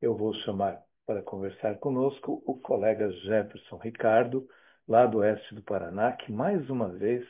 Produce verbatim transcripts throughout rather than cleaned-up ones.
eu vou chamar para conversar conosco o colega Jefferson Ricardo, lá do oeste do Paraná, que mais uma vez,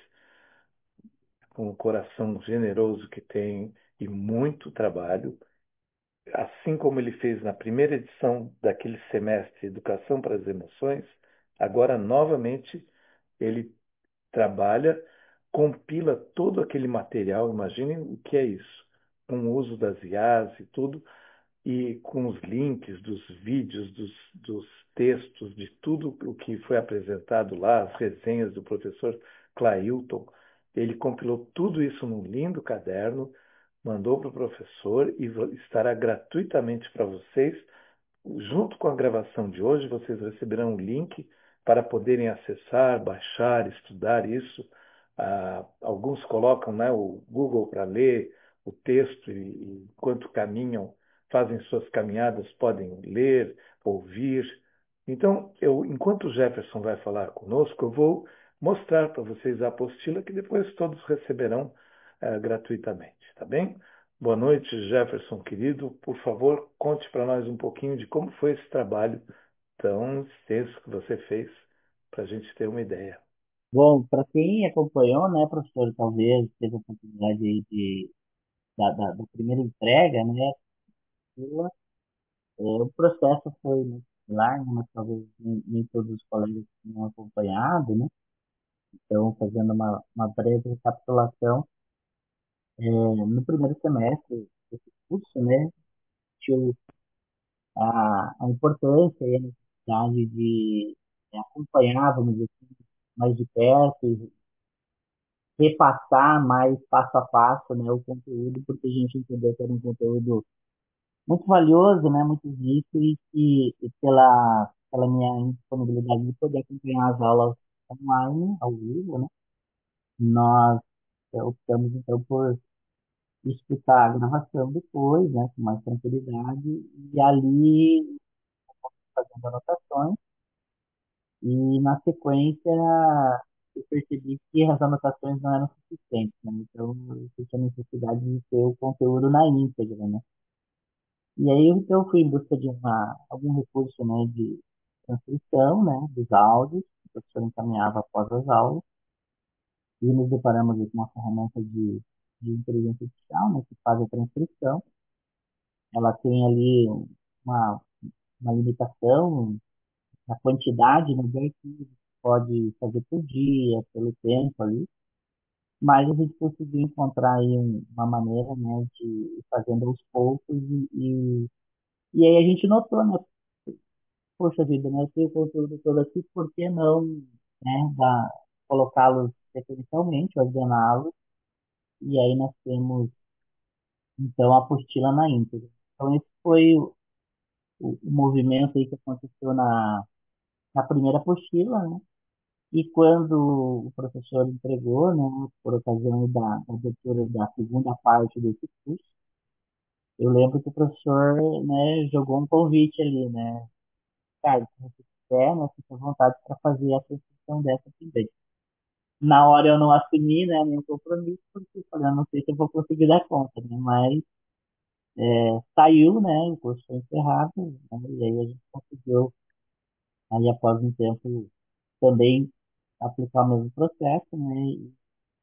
com o coração generoso que tem e muito trabalho, assim como ele fez na primeira edição daquele semestre Educação para as Emoções, agora novamente ele trabalha, compila todo aquele material, imaginem o que é isso, com o uso das I As e tudo, e com os links dos vídeos, dos, dos textos, de tudo o que foi apresentado lá, as resenhas do professor Clailton. Ele compilou tudo isso num lindo caderno, mandou para o professor e estará gratuitamente para vocês. Junto com a gravação de hoje, vocês receberão um link para poderem acessar, baixar, estudar isso. Ah, alguns colocam, né, o Google para ler o texto e, e enquanto caminham, fazem suas caminhadas, podem ler, ouvir. Então, eu, enquanto o Jefferson vai falar conosco, eu vou mostrar para vocês a apostila que depois todos receberão ah, gratuitamente, tá bem? Boa noite, Jefferson, querido. Por favor, conte para nós um pouquinho de como foi esse trabalho tão extenso que você fez, para a gente ter uma ideia. Bom, para quem acompanhou, né, professor, talvez teve a oportunidade aí de, da, da, da primeira entrega, né, ela, é, o processo foi muito similar, né, mas talvez nem, nem todos os colegas tenham acompanhado, né, então fazendo uma, uma breve recapitulação, é, no primeiro semestre desse curso, né, tinha a, a importância e a necessidade de é, acompanhar, vamos dizer assim, mais de perto repassar mais passo a passo, né, o conteúdo, porque a gente entendeu que era um conteúdo muito valioso, né, muito rico e que e pela, pela minha disponibilidade de poder acompanhar as aulas online, ao vivo, né, nós eh, optamos então por escutar a gravação depois, né, com mais tranquilidade e ali fazendo anotações e na sequência eu percebi que as anotações não eram suficientes, né? Então eu senti a necessidade de ter o conteúdo na íntegra, né? E aí então eu fui em busca de uma, algum recurso, né, de transcrição, né, dos áudios que o professor encaminhava após as aulas e nos deparamos aí com uma ferramenta de, de inteligência artificial, né, que faz a transcrição. Ela tem ali uma, uma limitação na quantidade, né, de arquivos que pode fazer por dia, pelo tempo ali, mas a gente conseguiu encontrar aí um- uma maneira, né, de ir fazendo aos poucos e, e, e aí a gente notou, né, poxa vida, né, eu tenho o conteúdo todo aqui, por que não, né, dar- colocá-los sequencialmente, ordená-los, e aí nós temos, então, a apostila na íntegra. Então esse foi o, o, o movimento aí que aconteceu na, na primeira apostila, né, e quando o professor entregou, né, por ocasião da, da abertura da segunda parte desse curso, eu lembro que o professor, né, jogou um convite ali, né? Cara, se você quiser, né, fica à vontade para fazer essa inscrição dessa também. Na hora eu não assumi, né, nenhum compromisso, porque eu falei, eu não sei se eu vou conseguir dar conta, né? Mas é, saiu, né, o curso foi encerrado, né, e aí a gente conseguiu, aí após um tempo, também aplicar o mesmo processo, né, e,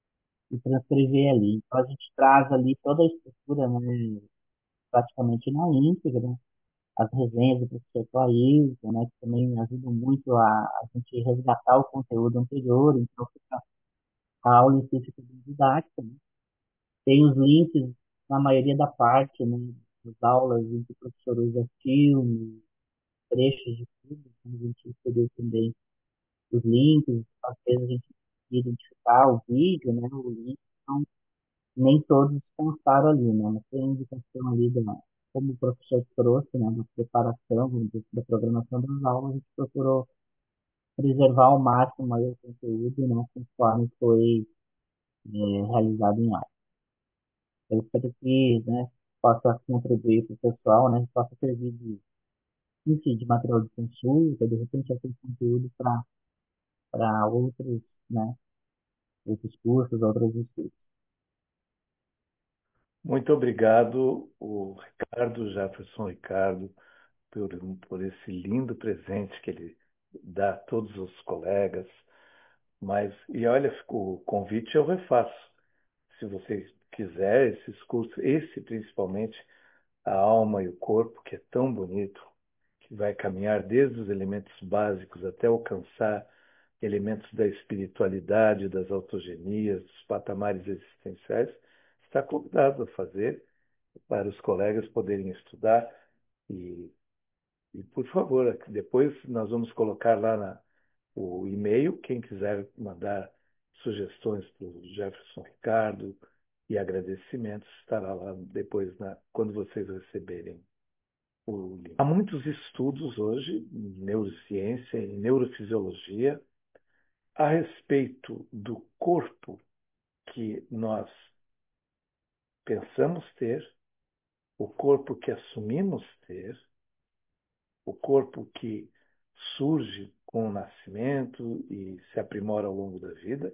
e transcrever ali. Então a gente traz ali toda a estrutura, né, praticamente na íntegra, né, as resenhas do professor Clailton, né, que também ajudam muito a, a gente resgatar o conteúdo anterior, então fica, a aula em si fica bem didática, né? Tem os links na maioria da parte, né, das aulas em que o professor usa filmes, trechos de tudo, então a gente inseriu também os links, às vezes a gente conseguia identificar o vídeo, né, o link, então nem todos constaram ali, né, mas tem a indicação ali da, como o professor trouxe, né, da preparação, vamos dizer, da programação das aulas, a gente procurou preservar ao máximo aí o conteúdo, né, conforme foi é, realizado em aula. Eu espero que, né, possa contribuir para o pessoal, né, possa servir de, enfim, de material de consulta, de repente aquele conteúdo para para outros, né, outros cursos, outros estudos. Muito obrigado, o Ricardo, Jefferson Ricardo. por, por esse lindo presente que ele dá a todos os colegas. Mas, e olha, o convite eu refaço. Se você quiser esses cursos, esse principalmente, a alma e o corpo, que é tão bonito, que vai caminhar desde os elementos básicos até alcançar elementos da espiritualidade, das autogenias, dos patamares existenciais, está convidado a fazer para os colegas poderem estudar. E, e por favor, depois nós vamos colocar lá na, o e-mail, quem quiser mandar sugestões para o Jefferson Ricardo e agradecimentos, estará lá depois na, quando vocês receberem o link. Há muitos estudos hoje em neurociência e neurofisiologia a respeito do corpo que nós pensamos ter, o corpo que assumimos ter, o corpo que surge com o nascimento e se aprimora ao longo da vida,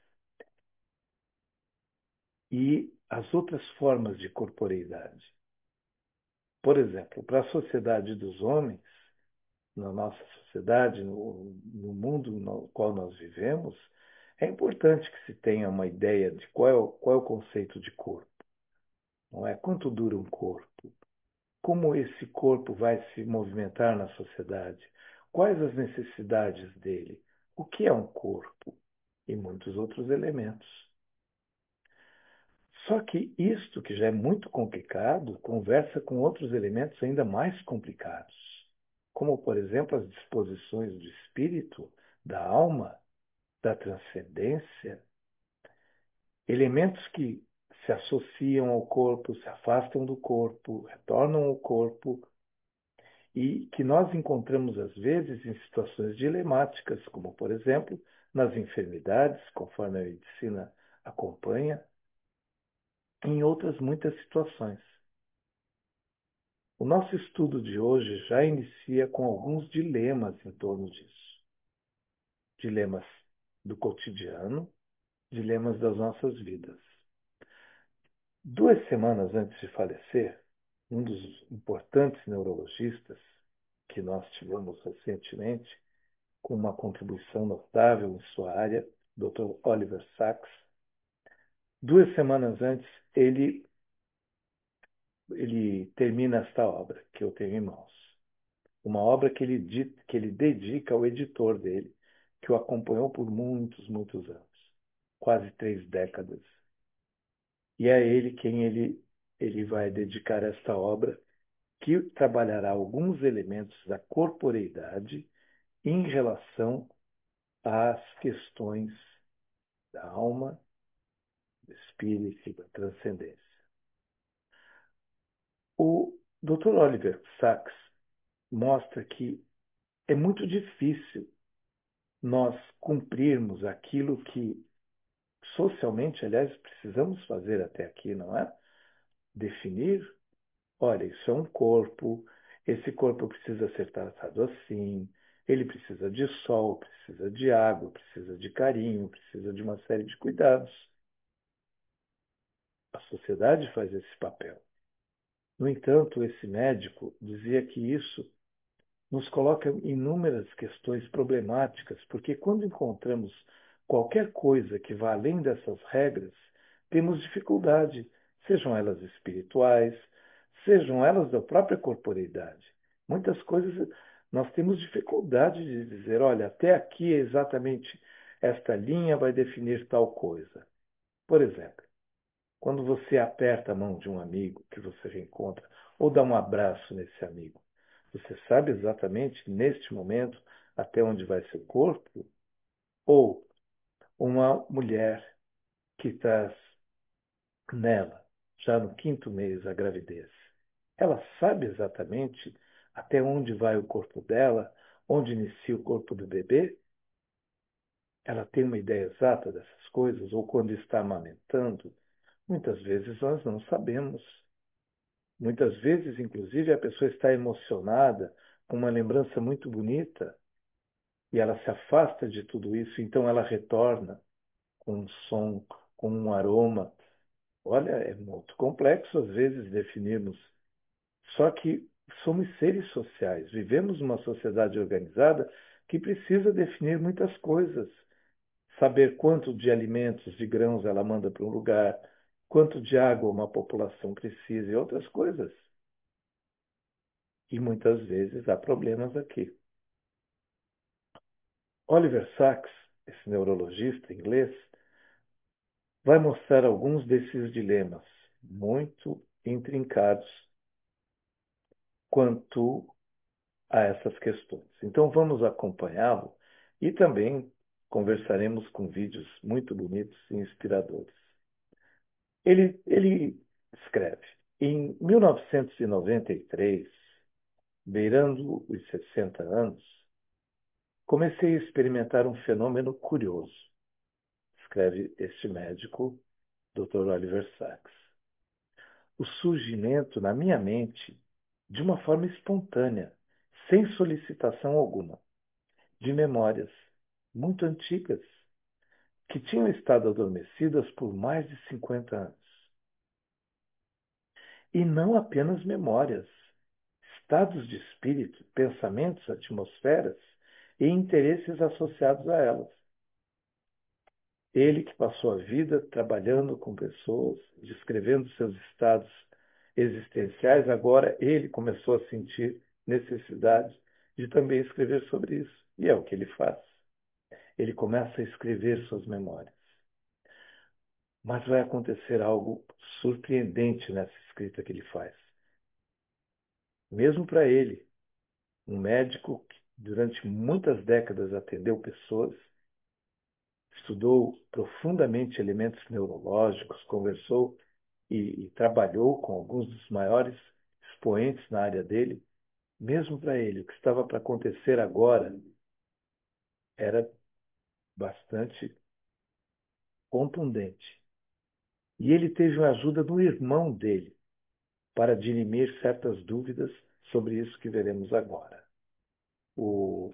e as outras formas de corporeidade. Por exemplo, para a sociedade dos homens, na nossa sociedade, no, no mundo no qual nós vivemos, é importante que se tenha uma ideia de qual é o, qual é o conceito de corpo. Não é quanto dura um corpo, como esse corpo vai se movimentar na sociedade, quais as necessidades dele, o que é um corpo e muitos outros elementos. Só que isto, que já é muito complicado, conversa com outros elementos ainda mais complicados, como, por exemplo, as disposições do espírito, da alma, da transcendência, elementos que se associam ao corpo, se afastam do corpo, retornam ao corpo e que nós encontramos às vezes em situações dilemáticas, como, por exemplo, nas enfermidades, conforme a medicina acompanha, em outras muitas situações. O nosso estudo de hoje já inicia com alguns dilemas em torno disso. Dilemas do cotidiano, dilemas das nossas vidas. Duas semanas antes de falecer, um dos importantes neurologistas que nós tivemos recentemente, com uma contribuição notável em sua área, doutor Oliver Sacks, duas semanas antes, ele, ele termina esta obra que eu tenho em mãos. Uma obra que ele, que ele dedica ao editor dele, que o acompanhou por muitos, muitos anos, quase três décadas. E é ele quem ele, ele vai dedicar esta obra, que trabalhará alguns elementos da corporeidade em relação às questões da alma, do espírito e da transcendência. O doutor Oliver Sacks mostra que é muito difícil nós cumprirmos aquilo que socialmente, aliás, precisamos fazer até aqui, não é? Definir, olha, isso é um corpo, esse corpo precisa ser tratado assim, ele precisa de sol, precisa de água, precisa de carinho, precisa de uma série de cuidados. A sociedade faz esse papel. No entanto, esse médico dizia que isso nos coloca em inúmeras questões problemáticas, porque quando encontramos qualquer coisa que vá além dessas regras, temos dificuldade, sejam elas espirituais, sejam elas da própria corporeidade. Muitas coisas nós temos dificuldade de dizer, olha, até aqui é exatamente esta linha vai definir tal coisa. Por exemplo, quando você aperta a mão de um amigo que você reencontra, ou dá um abraço nesse amigo, você sabe exatamente neste momento até onde vai seu corpo? Ou uma mulher que está nela, já no quinto mês da gravidez, ela sabe exatamente até onde vai o corpo dela, onde inicia o corpo do bebê? Ela tem uma ideia exata dessas coisas? Ou quando está amamentando? Muitas vezes nós não sabemos. Muitas vezes, inclusive, a pessoa está emocionada com uma lembrança muito bonita e ela se afasta de tudo isso, então ela retorna com um som, com um aroma. Olha, é muito complexo às vezes definirmos. Só que somos seres sociais, vivemos numa sociedade organizada que precisa definir muitas coisas, saber quanto de alimentos, de grãos ela manda para um lugar, quanto de água uma população precisa e outras coisas. E muitas vezes há problemas aqui. Oliver Sacks, esse neurologista inglês, vai mostrar alguns desses dilemas muito intrincados quanto a essas questões. Então vamos acompanhá-lo e também conversaremos com vídeos muito bonitos e inspiradores. Ele, ele escreve: em mil novecentos e noventa e três, beirando os sessenta anos, comecei a experimentar um fenômeno curioso, escreve este médico, doutor Oliver Sacks. O surgimento na minha mente, de uma forma espontânea, sem solicitação alguma, de memórias muito antigas, que tinham estado adormecidas por mais de cinquenta anos. E não apenas memórias, estados de espírito, pensamentos, atmosferas e interesses associados a elas. Ele que passou a vida trabalhando com pessoas, descrevendo seus estados existenciais, agora ele começou a sentir necessidade de também escrever sobre isso. E é o que ele faz. Ele começa a escrever suas memórias. Mas vai acontecer algo surpreendente nessa escrita que ele faz. Mesmo para ele, um médico que durante muitas décadas atendeu pessoas, estudou profundamente elementos neurológicos, conversou e, e trabalhou com alguns dos maiores expoentes na área dele, mesmo para ele, o que estava para acontecer agora era bastante contundente. E ele teve a ajuda do irmão dele para dirimir certas dúvidas sobre isso que veremos agora. O,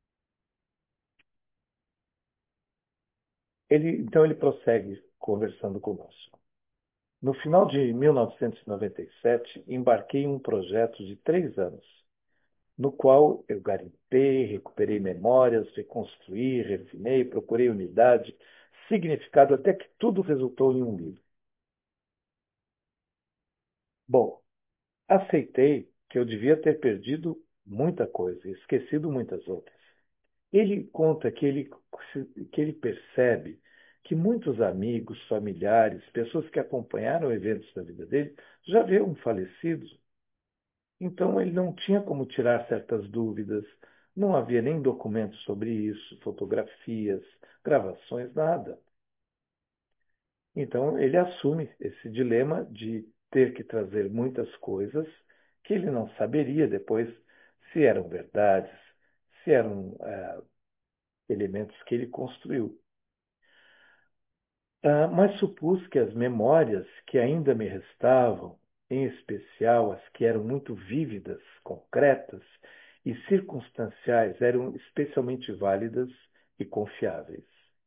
ele, então ele prossegue conversando conosco. No final de mil novecentos e noventa e sete, embarquei em um projeto de três anos, no qual eu garimpei, recuperei memórias, reconstruí, refinei, procurei unidade, significado, até que tudo resultou em um livro. Bom, aceitei que eu devia ter perdido muita coisa e esquecido muitas outras. Ele conta que ele, que ele percebe que muitos amigos, familiares, pessoas que acompanharam eventos da vida dele, já haviam falecido. Então ele não tinha como tirar certas dúvidas, não havia nem documentos sobre isso, fotografias, gravações, nada. Então ele assume esse dilema de ter que trazer muitas coisas que ele não saberia depois se eram verdades, se eram é, elementos que ele construiu. Ah, mas supus que as memórias que ainda me restavam, em especial as que eram muito vívidas, concretas e circunstanciais, eram especialmente válidas e confiáveis.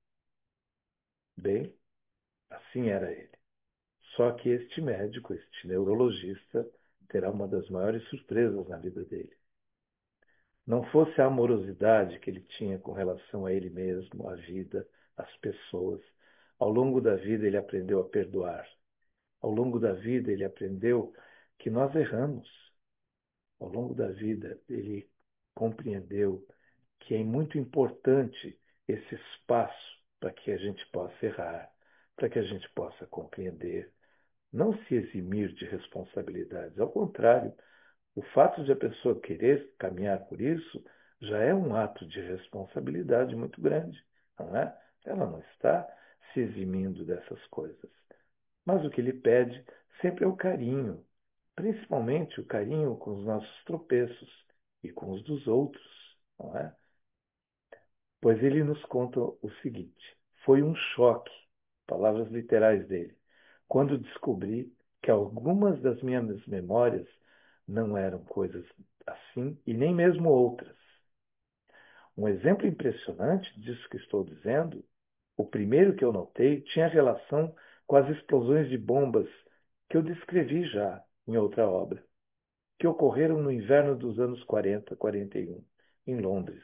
Bem, assim era ele. Só que este médico, este neurologista, terá uma das maiores surpresas na vida dele. Não fosse a amorosidade que ele tinha com relação a ele mesmo, à vida, às pessoas. Ao longo da vida ele aprendeu a perdoar. Ao longo da vida ele aprendeu que nós erramos. Ao longo da vida ele compreendeu que é muito importante esse espaço para que a gente possa errar, para que a gente possa compreender, não se eximir de responsabilidades. Ao contrário, o fato de a pessoa querer caminhar por isso já é um ato de responsabilidade muito grande, não é? Ela não está se eximindo dessas coisas. Mas o que ele pede sempre é o carinho, principalmente o carinho com os nossos tropeços e com os dos outros, não é? Pois ele nos conta o seguinte: foi um choque, palavras literais dele, quando descobri que algumas das minhas memórias não eram coisas assim e nem mesmo outras. Um exemplo impressionante disso que estou dizendo, o primeiro que eu notei tinha relação com as explosões de bombas que eu descrevi já em outra obra. que ocorreram no inverno dos anos quarenta, quarenta e um, em Londres.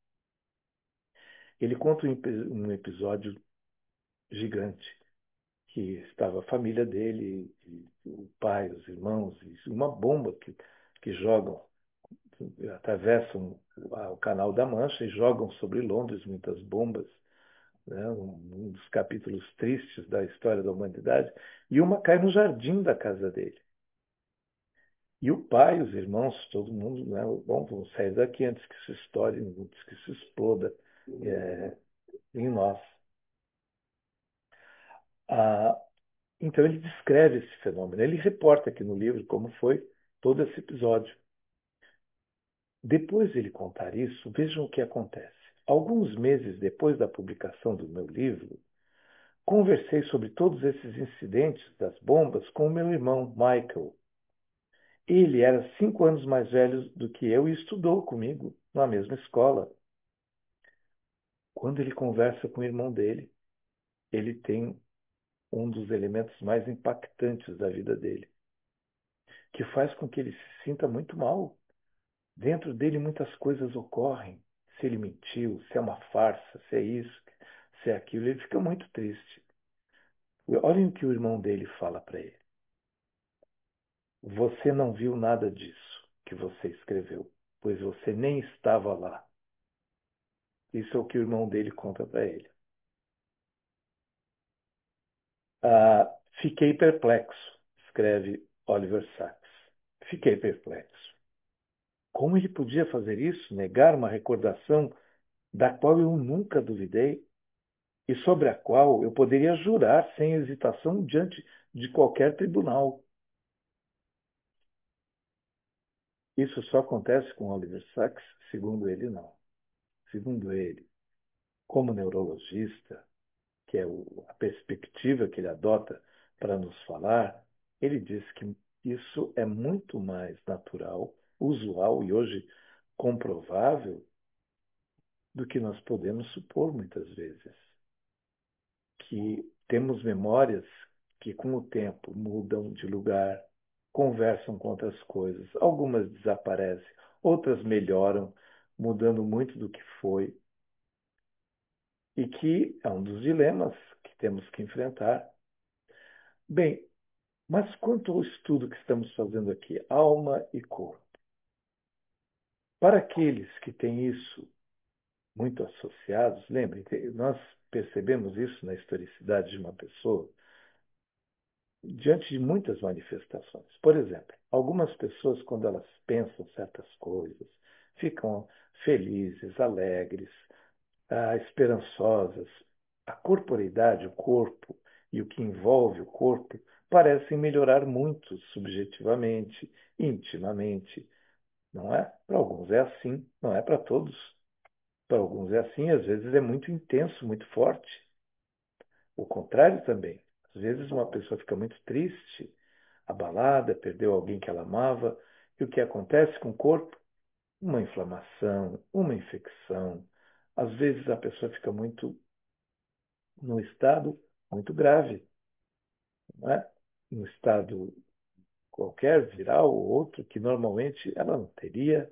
Ele conta um, um episódio gigante, que estava a família dele, o pai, os irmãos, e uma bomba que, que jogam, atravessam o Canal da Mancha e jogam sobre Londres muitas bombas, né? Um, um dos capítulos tristes da história da humanidade, e uma cai no jardim da casa dele. E o pai, os irmãos, todo mundo, né? Bom, vamos sair daqui antes que isso estoure, antes que isso exploda é, em nós. Ah, então ele descreve esse fenômeno. Ele reporta aqui no livro como foi todo esse episódio. Depois de ele contar isso, vejam o que acontece. Alguns meses depois da publicação do meu livro, conversei sobre todos esses incidentes das bombas com o meu irmão, Michael. Ele era cinco anos mais velho do que eu e estudou comigo na mesma escola. Quando ele conversa com o irmão dele, ele tem um dos elementos mais impactantes da vida dele, que faz com que ele se sinta muito mal. Dentro dele muitas coisas ocorrem. Se ele mentiu, se é uma farsa, se é isso, se é aquilo, ele fica muito triste. Olhem o que o irmão dele fala para ele. Você não viu nada disso que você escreveu, pois você nem estava lá. Isso é o que o irmão dele conta para ele. Ah, fiquei perplexo, escreve Oliver Sacks. Fiquei perplexo. Como ele podia fazer isso? Negar uma recordação da qual eu nunca duvidei e sobre a qual eu poderia jurar sem hesitação diante de qualquer tribunal. Isso só acontece com Oliver Sacks? Segundo ele, não. Segundo ele, como neurologista, que é o, a perspectiva que ele adota para nos falar, ele diz que isso é muito mais natural, usual e hoje comprovável do que nós podemos supor muitas vezes. Que temos memórias que, com o tempo, mudam de lugar, conversam com outras coisas. Algumas desaparecem, outras melhoram, mudando muito do que foi. E que é um dos dilemas que temos que enfrentar. Bem, mas quanto ao estudo que estamos fazendo aqui, alma e corpo, para aqueles que têm isso muito associados, lembrem, nós percebemos isso na historicidade de uma pessoa diante de muitas manifestações. Por exemplo, algumas pessoas, quando elas pensam certas coisas, ficam felizes, alegres, ah, esperançosas. A corporeidade, o corpo e o que envolve o corpo parecem melhorar muito subjetivamente, intimamente. Não é? Para alguns é assim, não é para todos. Para alguns é assim, às vezes é muito intenso, muito forte. O contrário também. Às vezes uma pessoa fica muito triste, abalada, perdeu alguém que ela amava, e o que acontece com o corpo? Uma inflamação, uma infecção. Às vezes a pessoa fica muito num estado muito grave, não é? Num estado qualquer, viral ou outro, que normalmente ela não teria,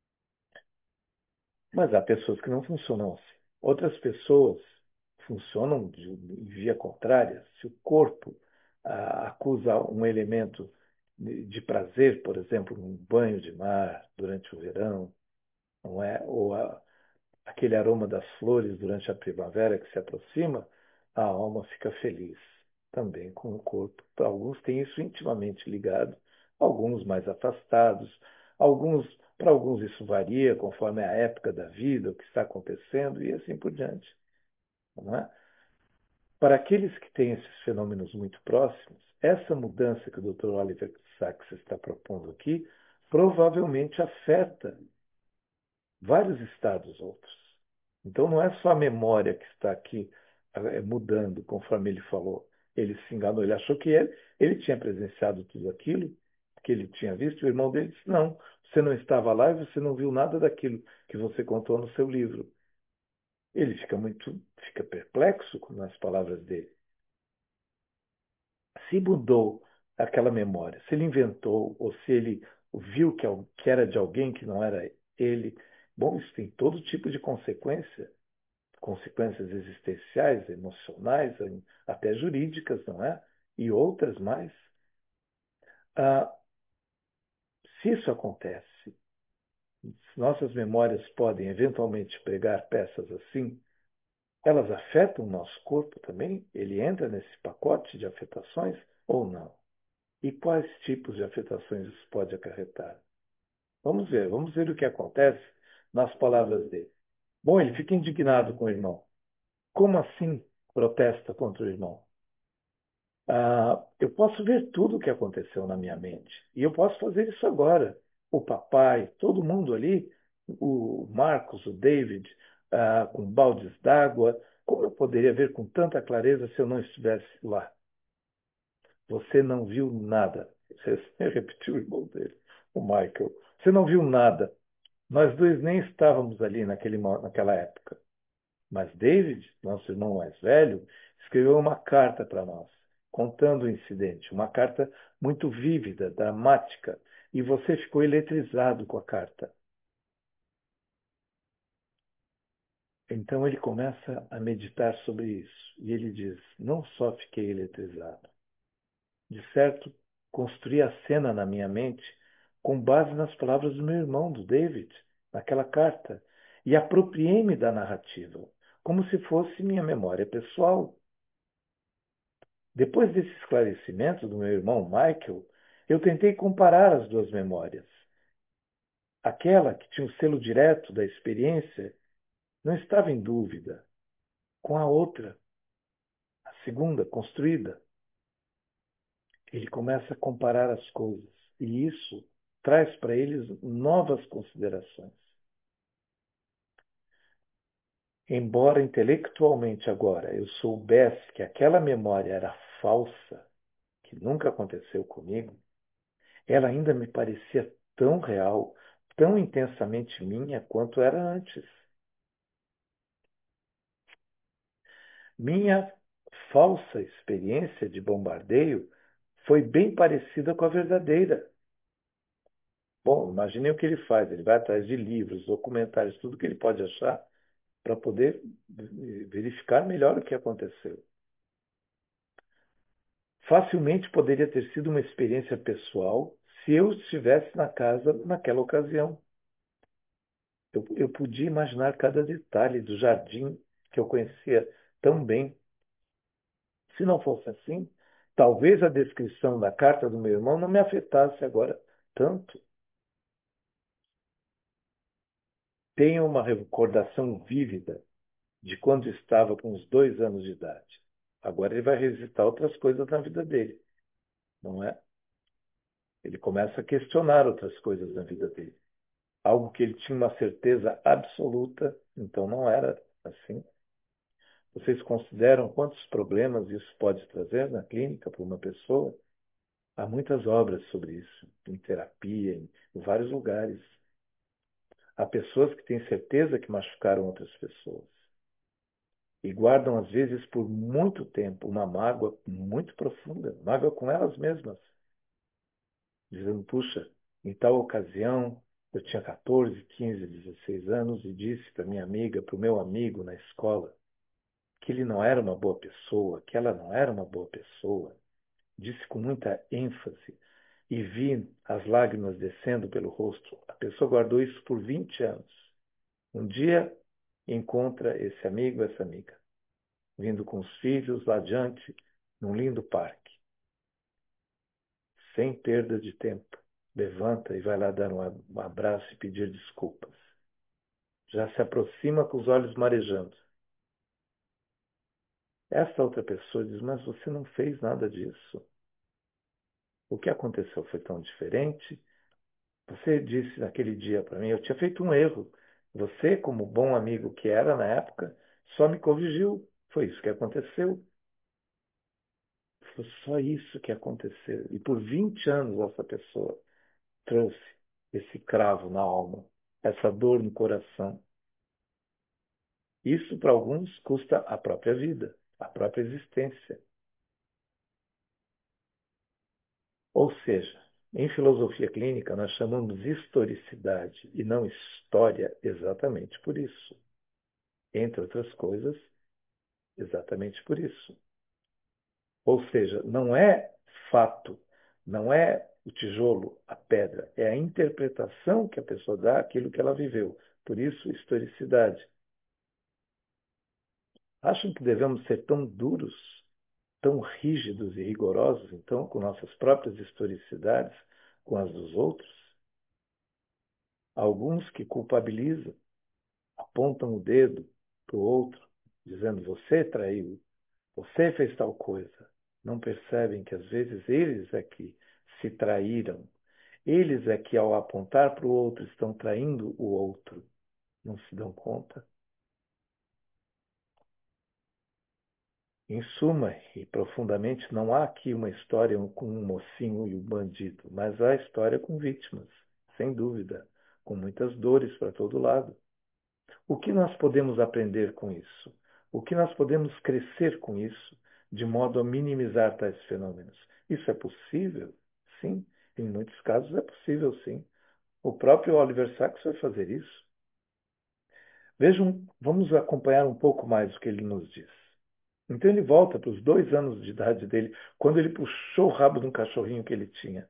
mas há pessoas que não funcionam assim. Outras pessoas funcionam de, de via contrária. Se o corpo ah, acusa um elemento de, de prazer, por exemplo, um banho de mar durante o verão, não é? Ou a, aquele aroma das flores durante a primavera que se aproxima, a alma fica feliz também com o corpo. Para alguns tem isso intimamente ligado, alguns mais afastados, alguns, para alguns isso varia conforme a época da vida, o que está acontecendo e assim por diante. Não é? Para aqueles que têm esses fenômenos muito próximos, essa mudança que o doutor Oliver Sacks está propondo aqui provavelmente afeta vários estados outros. Então não é só a memória que está aqui é, mudando, conforme ele falou. Ele se enganou, ele achou que ele, ele tinha presenciado tudo aquilo que ele tinha visto, e o irmão dele disse, não, você não estava lá e você não viu nada daquilo que você contou no seu livro. Ele fica muito, fica perplexo com as palavras dele. Se mudou aquela memória, se ele inventou ou se ele viu que, al- que era de alguém que não era ele. Bom, isso tem todo tipo de consequência, consequências existenciais, emocionais, até jurídicas, não é? E outras mais. Ah, se isso acontece, se nossas memórias podem eventualmente pregar peças assim, elas afetam o nosso corpo também? Ele entra nesse pacote de afetações ou não? E quais tipos de afetações isso pode acarretar? Vamos ver, vamos ver o que acontece nas palavras dele. Bom, ele fica indignado com o irmão. Como assim protesta contra o irmão? Ah, eu posso ver tudo o que aconteceu na minha mente. E eu posso fazer isso agora. O papai, todo mundo ali, o Marcos, o David, ah, com baldes d'água. Como eu poderia ver com tanta clareza se eu não estivesse lá? Você não viu nada. Você repetiu o irmão dele, o Michael. Você não viu nada. Nós dois nem estávamos ali naquele, naquela época. Mas David, nosso irmão mais velho, escreveu uma carta para nós, contando o incidente. Uma carta muito vívida, dramática. E você ficou eletrizado com a carta. Então ele começa a meditar sobre isso. E ele diz: não só fiquei eletrizado. De certo, construí a cena na minha mente com base nas palavras do meu irmão, do David, naquela carta, e apropriei-me da narrativa, como se fosse minha memória pessoal. Depois desse esclarecimento do meu irmão Michael, eu tentei comparar as duas memórias. Aquela que tinha o selo direto da experiência não estava em dúvida, com a outra, a segunda, construída. Ele começa a comparar as coisas e isso traz para eles novas considerações. Embora intelectualmente agora eu soubesse que aquela memória era falsa, que nunca aconteceu comigo, ela ainda me parecia tão real, tão intensamente minha quanto era antes. Minha falsa experiência de bombardeio foi bem parecida com a verdadeira. Bom, imaginei o que ele faz. Ele vai atrás de livros, documentários, tudo que ele pode achar para poder verificar melhor o que aconteceu. Facilmente poderia ter sido uma experiência pessoal se eu estivesse na casa naquela ocasião. Eu, eu podia imaginar cada detalhe do jardim que eu conhecia tão bem. Se não fosse assim, talvez a descrição da carta do meu irmão não me afetasse agora tanto. Tenho uma recordação vívida de quando estava com uns dois anos de idade. Agora ele vai revisitar outras coisas na vida dele, não é? Ele começa a questionar outras coisas na vida dele. Algo que ele tinha uma certeza absoluta, então não era assim. Vocês consideram quantos problemas isso pode trazer na clínica para uma pessoa? Há muitas obras sobre isso, em terapia, em vários lugares. Há pessoas que têm certeza que machucaram outras pessoas e guardam, às vezes, por muito tempo, uma mágoa muito profunda, mágoa com elas mesmas, dizendo: puxa, em tal ocasião eu tinha catorze, quinze, dezesseis anos e disse para minha amiga, para o meu amigo na escola, que ele não era uma boa pessoa, que ela não era uma boa pessoa. Disse com muita ênfase e vi as lágrimas descendo pelo rosto. A pessoa guardou isso por vinte anos. Um dia encontra esse amigo, essa amiga, vindo com os filhos lá adiante, num lindo parque. Sem perda de tempo, levanta e vai lá dar um abraço e pedir desculpas. Já se aproxima com os olhos marejando. Esta outra pessoa diz: mas você não fez nada disso. O que aconteceu foi tão diferente. Você disse naquele dia para mim: eu tinha feito um erro. Você, como bom amigo que era na época, só me corrigiu. Foi isso que aconteceu. Foi só isso que aconteceu. E por vinte anos essa pessoa trouxe esse cravo na alma, essa dor no coração. Isso para alguns custa a própria vida, a própria existência. Ou seja, Em filosofia clínica, nós chamamos historicidade e não história exatamente por isso. Entre outras coisas, exatamente por isso. Ou seja, não é fato, não é o tijolo, a pedra, é a interpretação que a pessoa dá àquilo que ela viveu. Por isso, historicidade. Acham que devemos ser tão duros, tão rígidos e rigorosos, então, com nossas próprias historicidades, com as dos outros? Alguns que culpabilizam, apontam o dedo para o outro, dizendo: você traiu, você fez tal coisa. Não percebem que às vezes eles é que se traíram. Eles é que, ao apontar para o outro, estão traindo o outro. Não se dão conta? Em suma e profundamente, não há aqui uma história com um mocinho e um bandido, mas há história com vítimas, sem dúvida, com muitas dores para todo lado. O que nós podemos aprender com isso? O que nós podemos crescer com isso, de modo a minimizar tais fenômenos? Isso é possível? Sim, em muitos casos é possível, sim. O próprio Oliver Sacks vai fazer isso. Vejam, vamos acompanhar um pouco mais o que ele nos diz. Então ele volta para os dois anos de idade dele, quando ele puxou o rabo de um cachorrinho que ele tinha.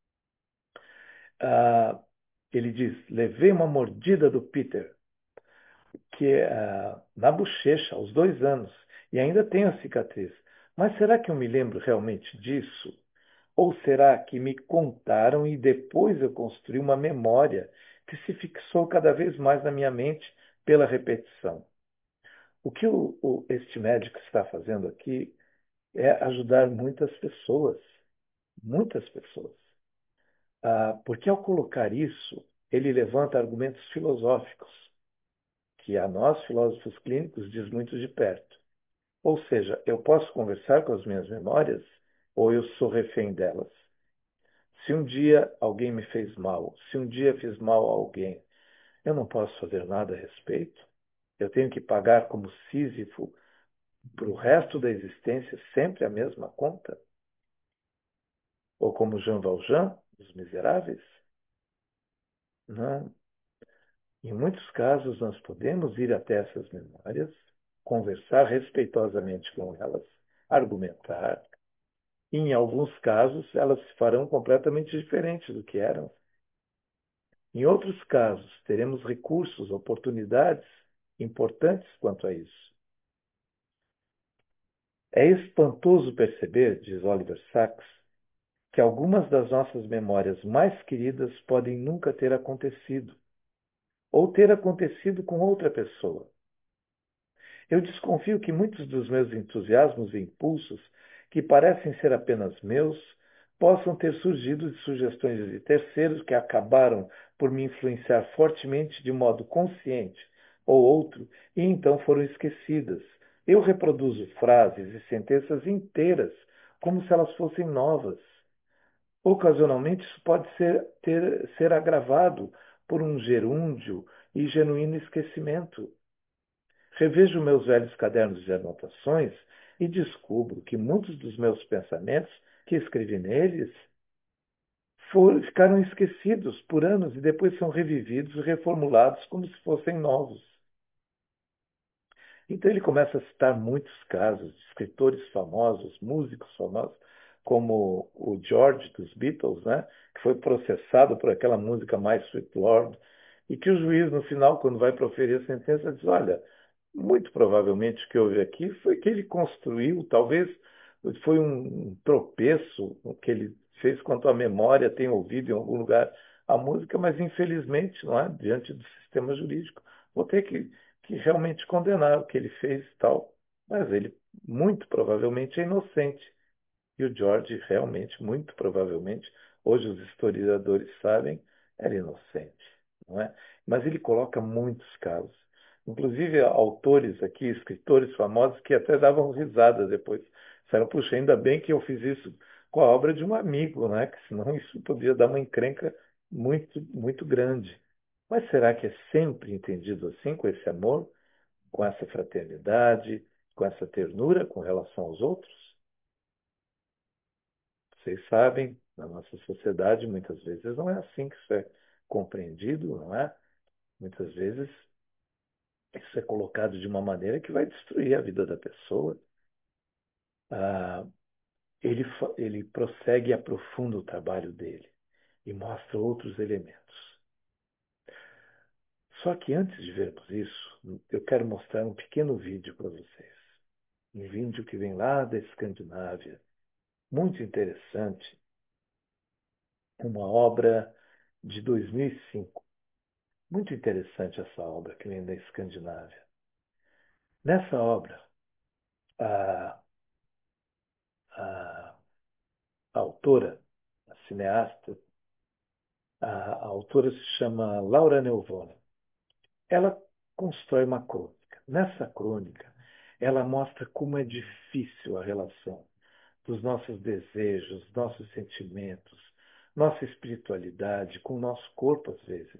Ah, ele diz: levei uma mordida do Peter, que é ah, na bochecha, aos dois anos, e ainda tenho a cicatriz. Mas será que eu me lembro realmente disso? Ou será que me contaram e depois eu construí uma memória que se fixou cada vez mais na minha mente pela repetição? O que o, o, este médico está fazendo aqui é ajudar muitas pessoas, muitas pessoas. Ah, porque ao colocar isso, ele levanta argumentos filosóficos, que a nós, filósofos clínicos, diz muito de perto. Ou seja, eu posso conversar com as minhas memórias ou eu sou refém delas. Se um dia alguém me fez mal, se um dia fiz mal a alguém, eu não posso fazer nada a respeito. Eu tenho que pagar como Sísifo para o resto da existência sempre a mesma conta? Ou como Jean Valjean, Os Miseráveis? Não. Em muitos casos, nós podemos ir até essas memórias, conversar respeitosamente com elas, argumentar. E, em alguns casos, elas se farão completamente diferentes do que eram. Em outros casos, teremos recursos, oportunidades importantes quanto a isso. É espantoso perceber, diz Oliver Sacks, que algumas das nossas memórias mais queridas podem nunca ter acontecido, ou ter acontecido com outra pessoa. Eu desconfio que muitos dos meus entusiasmos e impulsos, que parecem ser apenas meus, possam ter surgido de sugestões de terceiros que acabaram por me influenciar fortemente de modo consciente ou outro, e então foram esquecidas. Eu reproduzo frases e sentenças inteiras, como se elas fossem novas. Ocasionalmente, isso pode ser, ter, ser agravado por um gerúndio e genuíno esquecimento. Revejo meus velhos cadernos de anotações e descubro que muitos dos meus pensamentos que escrevi neles foram, ficaram esquecidos por anos e depois são revividos e reformulados como se fossem novos. Então ele começa a citar muitos casos de escritores famosos, músicos famosos, como o George dos Beatles, né, que foi processado por aquela música My Sweet Lord, e que o juiz, no final, quando vai proferir a sentença, diz: olha, muito provavelmente o que houve aqui foi que ele construiu, talvez foi um tropeço que ele fez quanto à memória, tem ouvido em algum lugar a música, mas infelizmente, não é, diante do sistema jurídico, vou ter que, que realmente condenar o que ele fez e tal. Mas ele muito provavelmente é inocente. E o George realmente, muito provavelmente, hoje os historiadores sabem, era inocente, não é? Mas ele coloca muitos casos. Inclusive, autores aqui, escritores famosos, que até davam risada depois. Disseram: puxa, ainda bem que eu fiz isso com a obra de um amigo, né? Que senão isso podia dar uma encrenca muito, muito grande. Mas será que é sempre entendido assim, com esse amor, com essa fraternidade, com essa ternura com relação aos outros? Vocês sabem, Na nossa sociedade, muitas vezes não é assim que isso é compreendido, não é? Muitas vezes isso é colocado de uma maneira que vai destruir a vida da pessoa. Ah, ele, fa- ele prossegue e aprofunda o trabalho dele e mostra outros elementos. Só que antes de vermos isso, eu quero mostrar um pequeno vídeo para vocês. Um vídeo que vem lá da Escandinávia, muito interessante, uma obra de dois mil e cinco. Muito interessante essa obra que vem da Escandinávia. Nessa obra, a, a, a autora, a cineasta, a, a autora se chama Laura Neuvone. Ela constrói uma crônica. Nessa crônica, ela mostra como é difícil a relação dos nossos desejos, nossos sentimentos, nossa espiritualidade com o nosso corpo às vezes.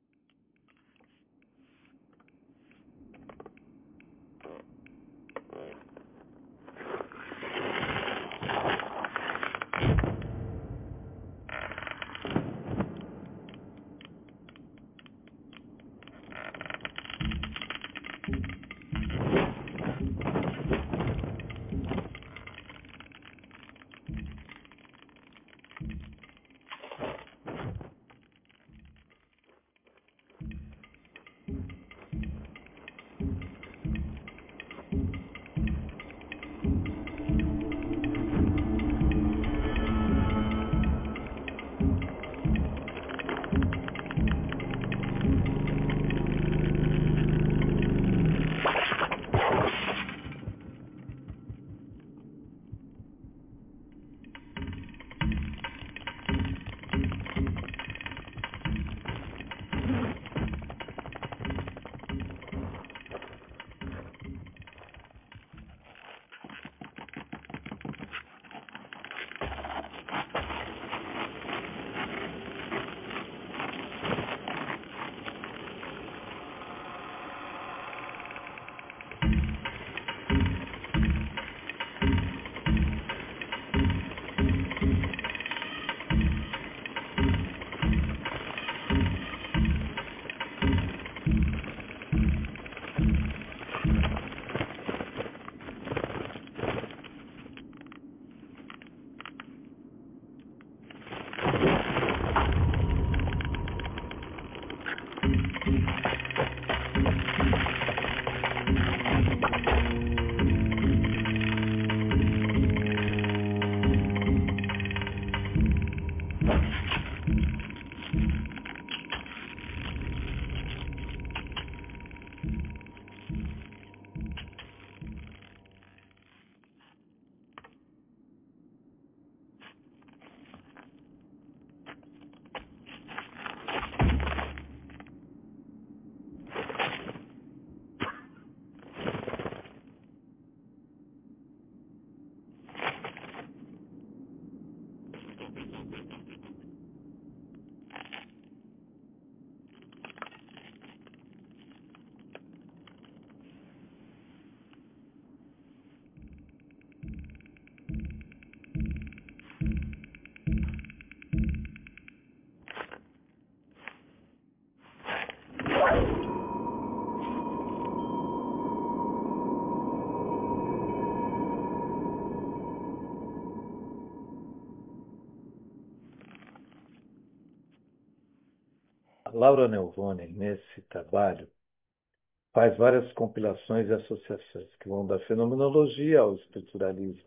A Laura Neuvone, nesse trabalho, faz várias compilações e associações que vão da fenomenologia ao estruturalismo.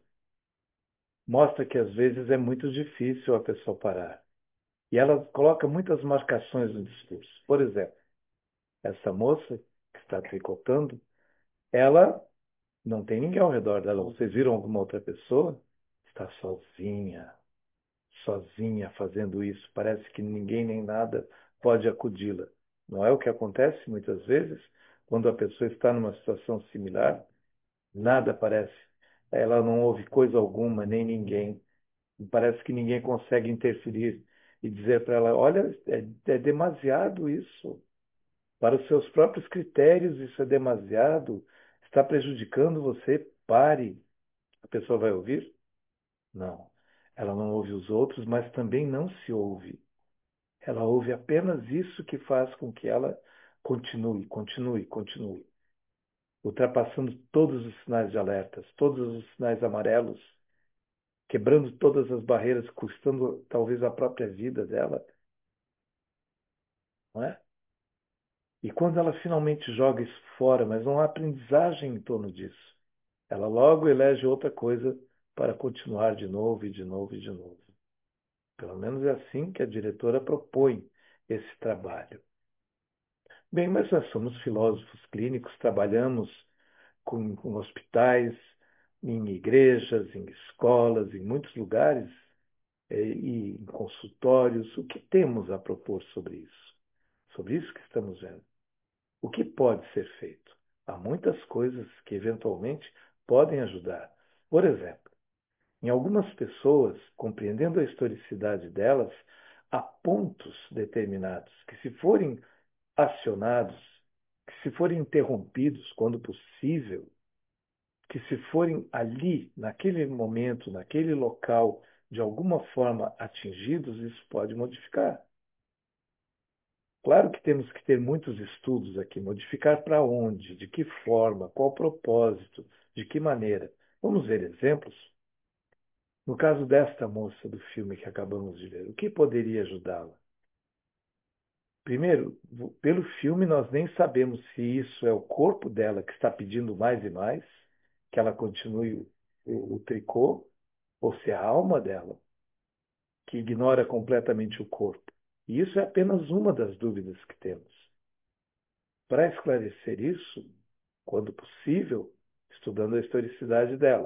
Mostra que às vezes é muito difícil a pessoa parar. E ela coloca muitas marcações no discurso. Por exemplo, essa moça que está tricotando, ela não tem ninguém ao redor dela. Vocês viram alguma outra pessoa? Está sozinha, sozinha fazendo isso. Parece que ninguém nem nada pode acudi-la. Não é o que acontece muitas vezes quando a pessoa está numa situação similar? Nada parece. Ela não ouve coisa alguma, nem ninguém. Parece que ninguém consegue interferir e dizer para ela: olha, é, é demasiado isso. Para os seus próprios critérios, isso é demasiado. Está prejudicando você. Pare. A pessoa vai ouvir? Não. Ela não ouve os outros, mas também não se ouve. Ela ouve apenas isso que faz com que ela continue, continue, continue, ultrapassando todos os sinais de alertas, todos os sinais amarelos, quebrando todas as barreiras, custando talvez a própria vida dela, não é? E quando ela finalmente joga isso fora, mas não há aprendizagem em torno disso, ela logo elege outra coisa para continuar de novo e de novo e de novo. Pelo menos é assim que a diretora propõe esse trabalho. Bem, mas nós somos filósofos clínicos, trabalhamos com, com hospitais, em igrejas, em escolas, em muitos lugares, eh, e em consultórios. O que temos a propor sobre isso? Sobre isso que estamos vendo. O que pode ser feito? Há muitas coisas que eventualmente podem ajudar. Por exemplo, em algumas pessoas, compreendendo a historicidade delas, há pontos determinados que, se forem acionados, que se forem interrompidos quando possível, que se forem ali, naquele momento, naquele local, de alguma forma atingidos, isso pode modificar. Claro que temos que ter muitos estudos aqui. Modificar para onde? De que forma? Qual propósito? De que maneira? Vamos ver exemplos? No caso desta moça do filme que acabamos de ver, o que poderia ajudá-la? Primeiro, pelo filme, nós nem sabemos se isso é o corpo dela que está pedindo mais e mais, que ela continue o, o, o tricô, ou se é a alma dela, que ignora completamente o corpo. E isso é apenas uma das dúvidas que temos. Para esclarecer isso, quando possível, estudando a historicidade dela.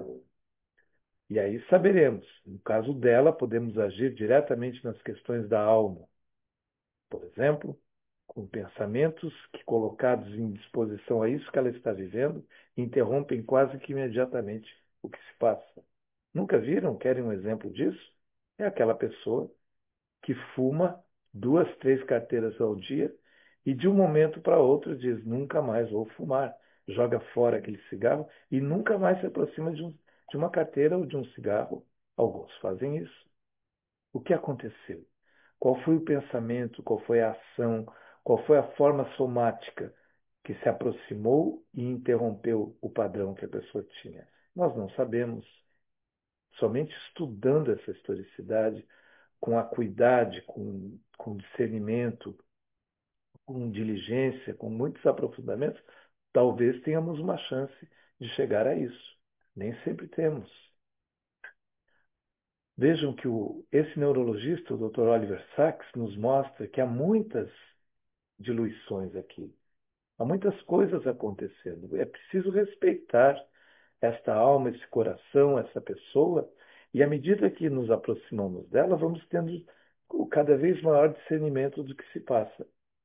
E aí saberemos. No caso dela, podemos agir diretamente nas questões da alma. Por exemplo, com pensamentos que, colocados em disposição a isso que ela está vivendo, interrompem quase que imediatamente o que se passa. Nunca viram? Querem um exemplo disso? É aquela pessoa que fuma duas, três carteiras ao dia e de um momento para outro diz: nunca mais vou fumar. Joga fora aquele cigarro e nunca mais se aproxima de, um, de uma carteira ou de um cigarro. Alguns fazem isso. O que aconteceu? Qual foi o pensamento? Qual foi a ação? Qual foi a forma somática que se aproximou e interrompeu o padrão que a pessoa tinha? Nós não sabemos. Somente estudando essa historicidade, com acuidade, com, com discernimento, com diligência, com muitos aprofundamentos, talvez tenhamos uma chance de chegar a isso. Nem sempre temos. Vejam que o, esse neurologista, o doutor Oliver Sacks, nos mostra que há muitas diluições aqui. Há muitas coisas acontecendo. É preciso respeitar esta alma, esse coração, essa pessoa, e à medida que nos aproximamos dela, vamos tendo o cada vez maior discernimento do que se passa.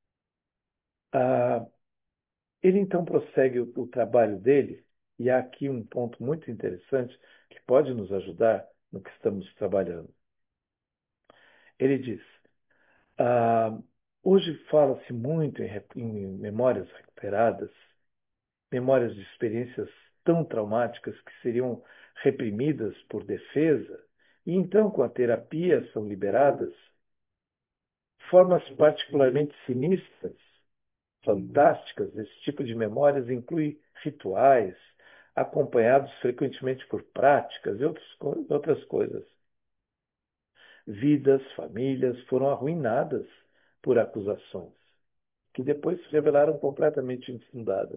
Ah, ele então prossegue o, o trabalho dele, e há aqui um ponto muito interessante que pode nos ajudar no que estamos trabalhando. Ele diz: ah, hoje fala-se muito em, em memórias recuperadas, memórias de experiências tão traumáticas que seriam reprimidas por defesa, e então, com a terapia, são liberadas formas particularmente sinistras, fantásticas desse tipo de memórias inclui rituais, acompanhados frequentemente por práticas e outros, outras coisas. Vidas, famílias foram arruinadas por acusações, que depois se revelaram completamente infundadas.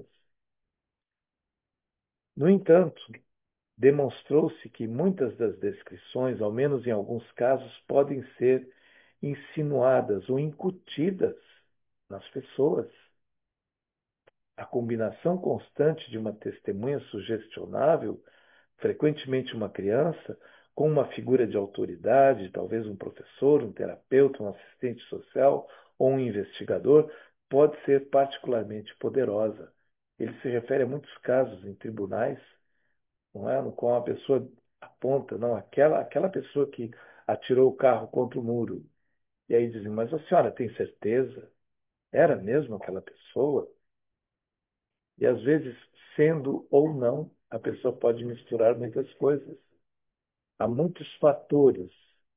No entanto, demonstrou-se que muitas das descrições, ao menos em alguns casos, podem ser insinuadas ou incutidas nas pessoas. A combinação constante de uma testemunha sugestionável, frequentemente uma criança, com uma figura de autoridade, talvez um professor, um terapeuta, um assistente social ou um investigador, pode ser particularmente poderosa. Ele se refere a muitos casos em tribunais, não é? No qual a pessoa aponta, não, aquela, aquela pessoa que atirou o carro contra o muro. E aí dizem, mas a senhora tem certeza? Era mesmo aquela pessoa? E às vezes, sendo ou não, a pessoa pode misturar muitas coisas. Há muitos fatores.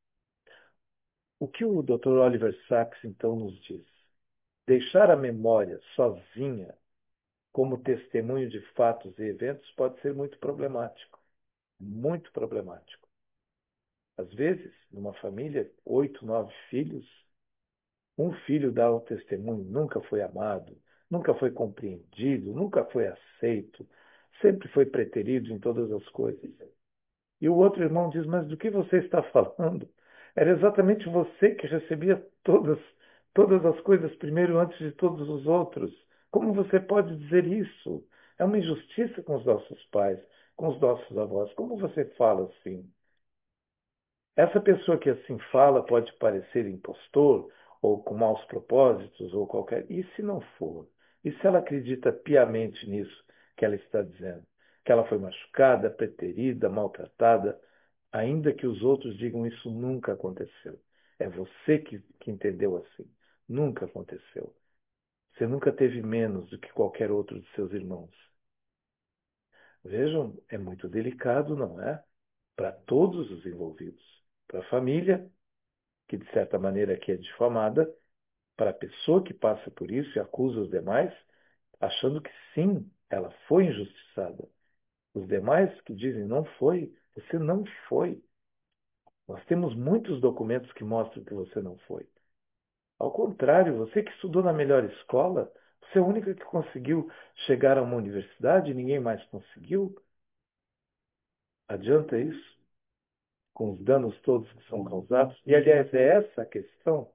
O que o doutor Oliver Sacks então nos diz? Deixar a memória sozinha, como testemunho de fatos e eventos, pode ser muito problemático. Muito problemático. Às vezes, numa família, oito, nove filhos, um filho dá o testemunho, nunca foi amado, nunca foi compreendido, nunca foi aceito, sempre foi preterido em todas as coisas. E o outro irmão diz: Mas do que você está falando? Era exatamente você que recebia todas, todas as coisas primeiro antes de todos os outros. Como você pode dizer isso? É uma injustiça com os nossos pais, com os nossos avós. Como você fala assim? Essa pessoa que assim fala pode parecer impostor, ou com maus propósitos, ou qualquer. E se não for? E se ela acredita piamente nisso que ela está dizendo? Que ela foi machucada, preterida, maltratada, ainda que os outros digam isso nunca aconteceu. É você que, que entendeu assim. Nunca aconteceu. Você nunca teve menos do que qualquer outro de seus irmãos. Vejam, é muito delicado, não é? Para todos os envolvidos. Para a família, que de certa maneira aqui é difamada, para a pessoa que passa por isso e acusa os demais, achando que sim, ela foi injustiçada. Os demais que dizem não foi, você não foi. Nós temos muitos documentos que mostram que você não foi. Ao contrário, você que estudou na melhor escola, você é a única que conseguiu chegar a uma universidade e ninguém mais conseguiu. Adianta isso? Com os danos todos que são causados? E, aliás, é essa a questão.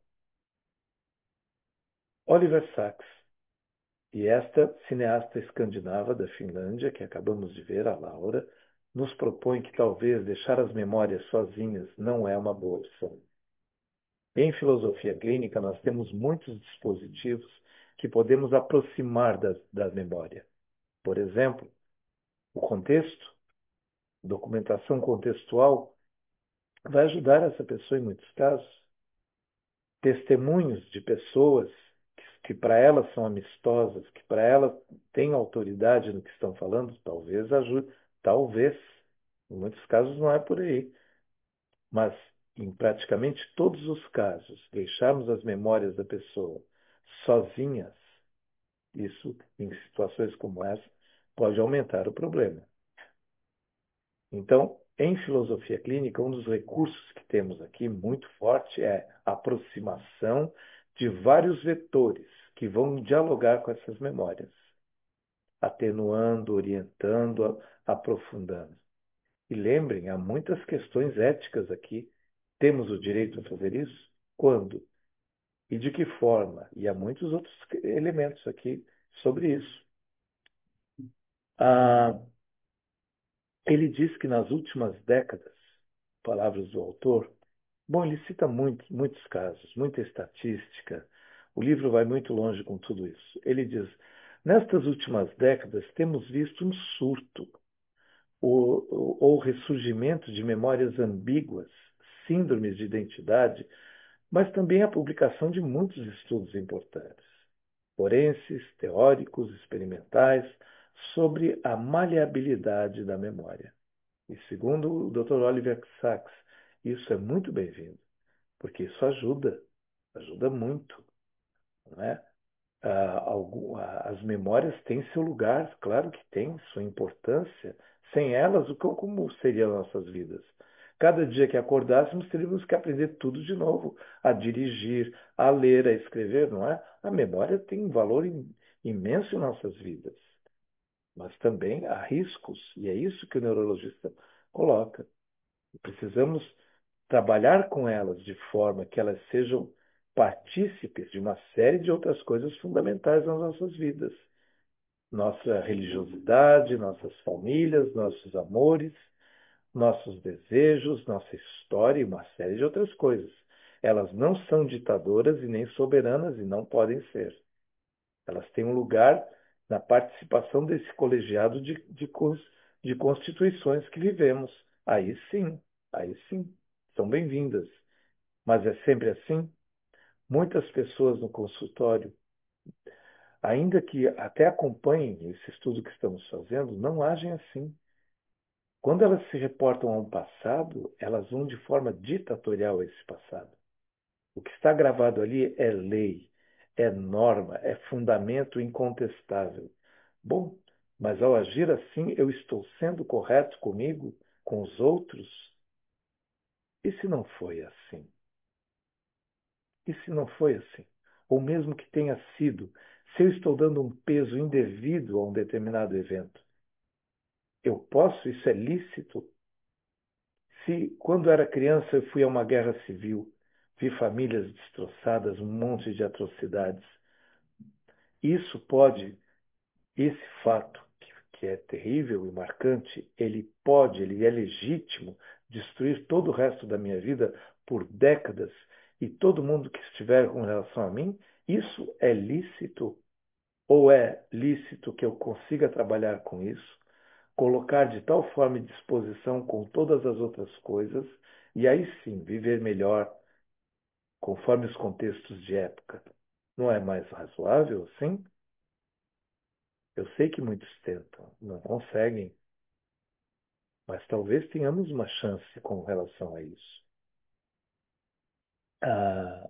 Oliver Sacks, e esta cineasta escandinava da Finlândia, que acabamos de ver, a Laura, nos propõe que talvez deixar as memórias sozinhas não é uma boa opção. Em filosofia clínica, nós temos muitos dispositivos que podemos aproximar da, da memória. Por exemplo, o contexto, documentação contextual, vai ajudar essa pessoa em muitos casos. Testemunhos de pessoas que, que para elas são amistosas, que para elas têm autoridade no que estão falando, talvez ajude, talvez. Em muitos casos não é por aí, mas em praticamente todos os casos, deixarmos as memórias da pessoa sozinhas, isso em situações como essa pode aumentar o problema. Então, em filosofia clínica, um dos recursos que temos aqui muito forte é a aproximação de vários vetores que vão dialogar com essas memórias, atenuando, orientando, aprofundando. E lembrem, há muitas questões éticas aqui. Temos o direito a fazer isso? Quando? E de que forma? E há muitos outros elementos aqui sobre isso. Ah, ele diz que nas últimas décadas, palavras do autor, bom, ele cita muito, muitos casos, muita estatística. O livro vai muito longe com tudo isso. Ele diz: nestas últimas décadas temos visto um surto ou, ou ressurgimento de memórias ambíguas, síndromes de identidade, mas também a publicação de muitos estudos importantes, forenses, teóricos, experimentais, sobre a maleabilidade da memória. E segundo o doutor Oliver Sacks, isso é muito bem-vindo, porque isso ajuda, ajuda muito, não é? Ah, algum- ah, as memórias têm seu lugar, claro que tem sua importância. Sem elas, o que- como seriam nossas vidas? Cada dia que acordássemos, teríamos que aprender tudo de novo, a dirigir, a ler, a escrever, não é? A memória tem um valor im- imenso em nossas vidas, mas também há riscos, e é isso que o neurologista coloca. Precisamos trabalhar com elas de forma que elas sejam partícipes de uma série de outras coisas fundamentais nas nossas vidas. Nossa religiosidade, nossas famílias, nossos amores, nossos desejos, nossa história e uma série de outras coisas. Elas não são ditadoras e nem soberanas e não podem ser. Elas têm um lugar na participação desse colegiado de, de, de constituições que vivemos. Aí sim, aí sim, são bem-vindas. Mas é sempre assim? Muitas pessoas no consultório, ainda que até acompanhem esse estudo que estamos fazendo, não agem assim. Quando elas se reportam a um passado, elas vão de forma ditatorial a esse passado. O que está gravado ali é lei, é norma, é fundamento incontestável. Bom, mas ao agir assim, eu estou sendo correto comigo, com os outros? E se não foi assim? E se não foi assim? Ou mesmo que tenha sido, se eu estou dando um peso indevido a um determinado evento, eu posso, isso é lícito? Se, quando era criança, eu fui a uma guerra civil, vi famílias destroçadas, um monte de atrocidades, isso pode, esse fato, que, que é terrível e marcante, ele pode, ele é legítimo destruir todo o resto da minha vida por décadas e todo mundo que estiver com relação a mim? Isso é lícito? Ou é lícito que eu consiga trabalhar com isso, colocar de tal forma em disposição com todas as outras coisas, e aí sim viver melhor conforme os contextos de época? Não é mais razoável, sim? Eu sei que muitos tentam, não conseguem, mas talvez tenhamos uma chance com relação a isso. Ah,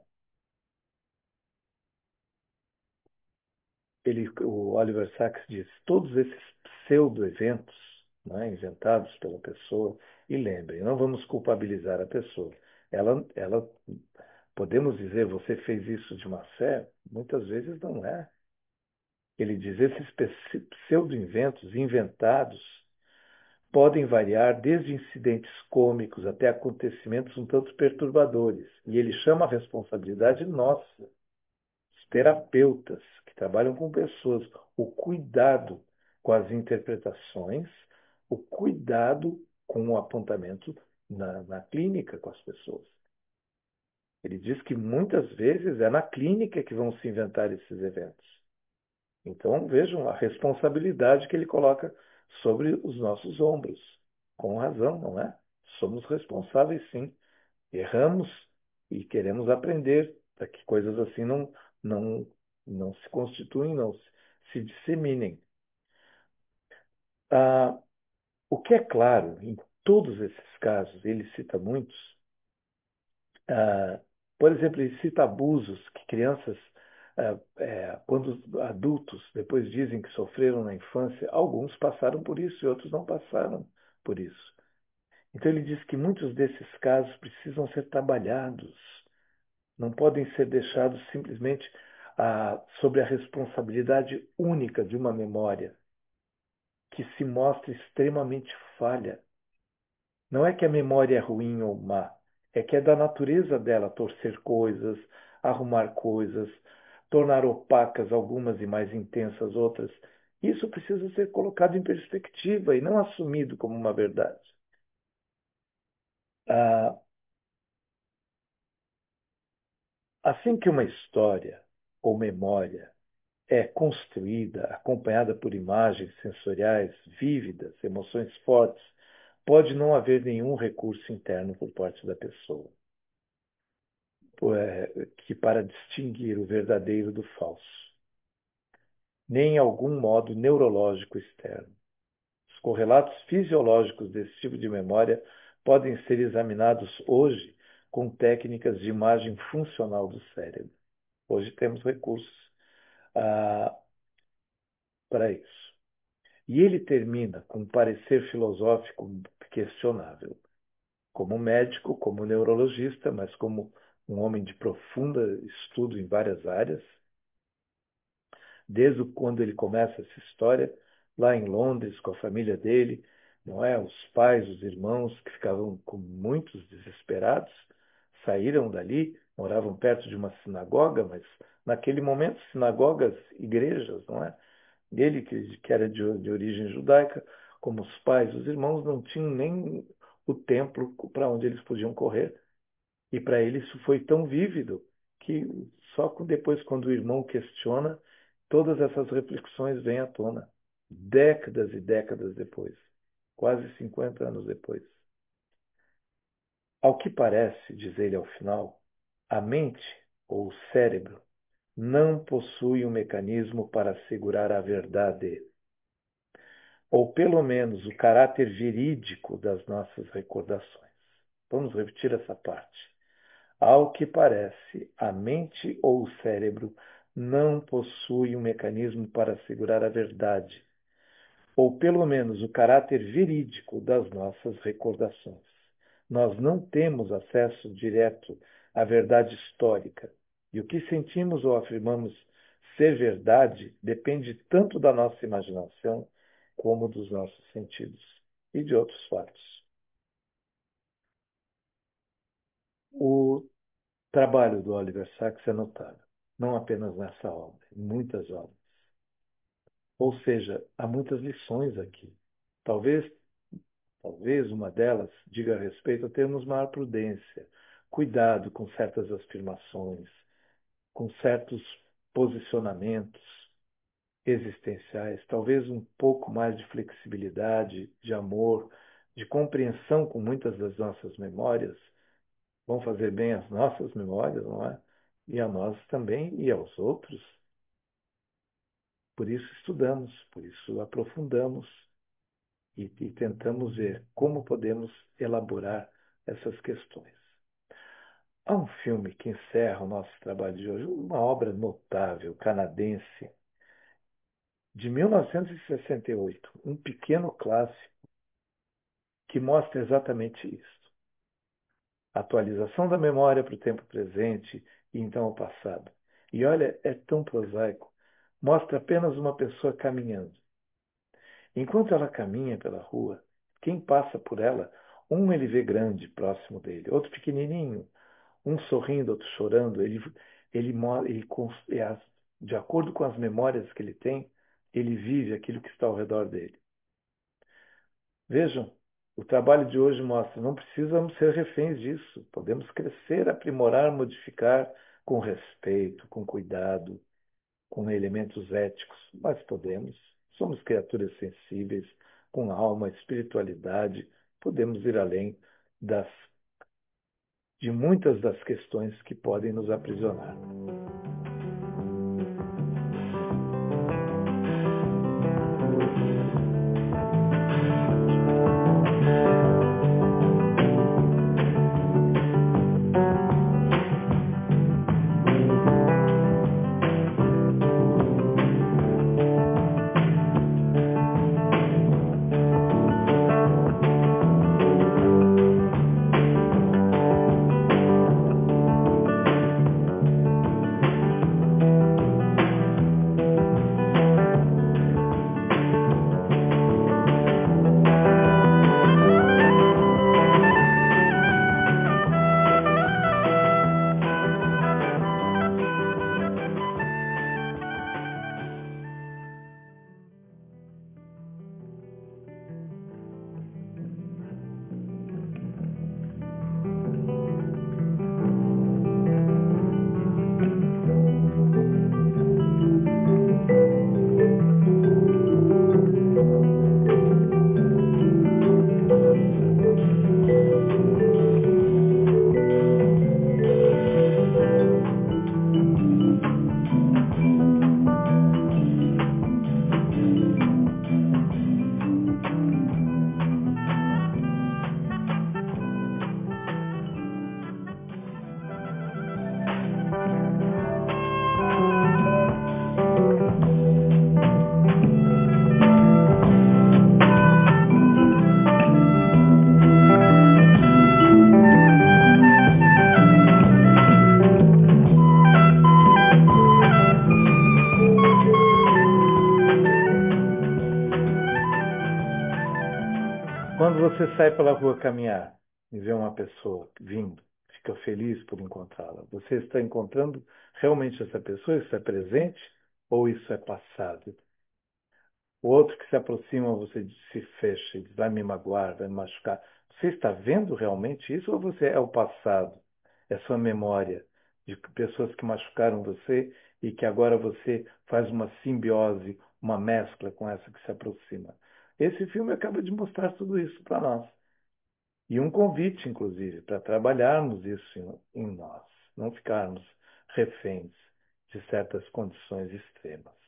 ele, o Oliver Sacks diz: todos esses pseudo-eventos, né, inventados pela pessoa, e lembrem, não vamos culpabilizar a pessoa. Ela, ela, podemos dizer, você fez isso de má fé? Muitas vezes não é. Ele diz: esses pseudo-inventos inventados podem variar desde incidentes cômicos até acontecimentos um tanto perturbadores. E ele chama a responsabilidade nossa, os terapeutas que trabalham com pessoas, o cuidado com as interpretações, o cuidado com o apontamento na, na clínica com as pessoas. Ele diz que muitas vezes é na clínica que vão se inventar esses eventos. Então, vejam a responsabilidade que ele coloca sobre os nossos ombros. Com razão, não é? Somos responsáveis, sim. Erramos e queremos aprender para que coisas assim não, não, não se constituem, não se, se disseminem. Ah, o que é claro, em todos esses casos, ele cita muitos, ah, por exemplo, ele cita abusos que crianças, ah, é, quando adultos depois dizem que sofreram na infância, alguns passaram por isso e outros não passaram por isso. Então ele diz que muitos desses casos precisam ser trabalhados, não podem ser deixados simplesmente ah, sobre a responsabilidade única de uma memória que se mostra extremamente falha. Não é que a memória é ruim ou má, é que é da natureza dela torcer coisas, arrumar coisas, tornar opacas algumas e mais intensas outras. Isso precisa ser colocado em perspectiva e não assumido como uma verdade. Ah, assim que uma história ou memória é construída, acompanhada por imagens sensoriais vívidas, emoções fortes, pode não haver nenhum recurso interno por parte da pessoa, é, que para distinguir o verdadeiro do falso, nem algum modo neurológico externo. Os correlatos fisiológicos desse tipo de memória podem ser examinados hoje com técnicas de imagem funcional do cérebro. Hoje temos recursos ah, para isso. E ele termina com um parecer filosófico questionável. Como médico, como neurologista, mas como um homem de profunda estudo em várias áreas, desde quando ele começa essa história, lá em Londres, com a família dele, não é? Os pais, os irmãos, que ficavam com muitos desesperados, saíram dali, moravam perto de uma sinagoga, mas naquele momento, sinagogas, igrejas, não é? Ele, que, que era de, de origem judaica, como os pais, os irmãos, não tinham nem o templo para onde eles podiam correr. E para ele isso foi tão vívido que só depois, quando o irmão questiona, todas essas reflexões vêm à tona. Décadas e décadas depois. Quase cinquenta anos depois. Ao que parece, diz ele ao final, a mente, ou o cérebro, não possui um mecanismo para assegurar a verdade. ou pelo menos o caráter verídico das nossas recordações. Vamos repetir essa parte. Ao que parece, a mente ou o cérebro não possui um mecanismo para assegurar a verdade, ou pelo menos o caráter verídico das nossas recordações. Nós não temos acesso direto à verdade histórica, e o que sentimos ou afirmamos ser verdade depende tanto da nossa imaginação como dos nossos sentidos e de outros fatos. O trabalho do Oliver Sacks é notável, não apenas nessa obra, em muitas obras. Ou seja, há muitas lições aqui. Talvez Talvez uma delas diga respeito a termos maior prudência, cuidado com certas afirmações, com certos posicionamentos existenciais, talvez um pouco mais de flexibilidade, de amor, de compreensão com muitas das nossas memórias, vão fazer bem às nossas memórias, não é? E a nós também e aos outros. Por isso estudamos, por isso aprofundamos e, e tentamos ver como podemos elaborar essas questões. Há um filme que encerra o nosso trabalho de hoje, uma obra notável canadense, de mil novecentos e sessenta e oito, um pequeno clássico que mostra exatamente isso. A atualização da memória para o tempo presente e então ao passado. E olha, é tão prosaico. Mostra apenas uma pessoa caminhando. Enquanto ela caminha pela rua, quem passa por ela, um ele vê grande próximo dele, outro pequenininho, um sorrindo, outro chorando. Ele, ele, ele, ele, de acordo com as memórias que ele tem, ele vive aquilo que está ao redor dele. Vejam, o trabalho de hoje mostra, não precisamos ser reféns disso. Podemos crescer, aprimorar, modificar com respeito, com cuidado, com elementos éticos, mas podemos. Somos criaturas sensíveis, com alma, espiritualidade, podemos ir além das, de muitas das questões que podem nos aprisionar. Quando você sai pela rua caminhar e vê uma pessoa vindo, fica feliz por encontrá-la. Você está encontrando realmente essa pessoa? Isso é presente ou isso é passado? O outro que se aproxima, você se fecha e diz, vai me magoar, vai me machucar. Você está vendo realmente isso ou você é o passado? É sua memória de pessoas que machucaram você e que agora você faz uma simbiose, uma mescla com essa que se aproxima. Esse filme acaba de mostrar tudo isso para nós. E um convite, inclusive, para trabalharmos isso em, em nós, não ficarmos reféns de certas condições extremas.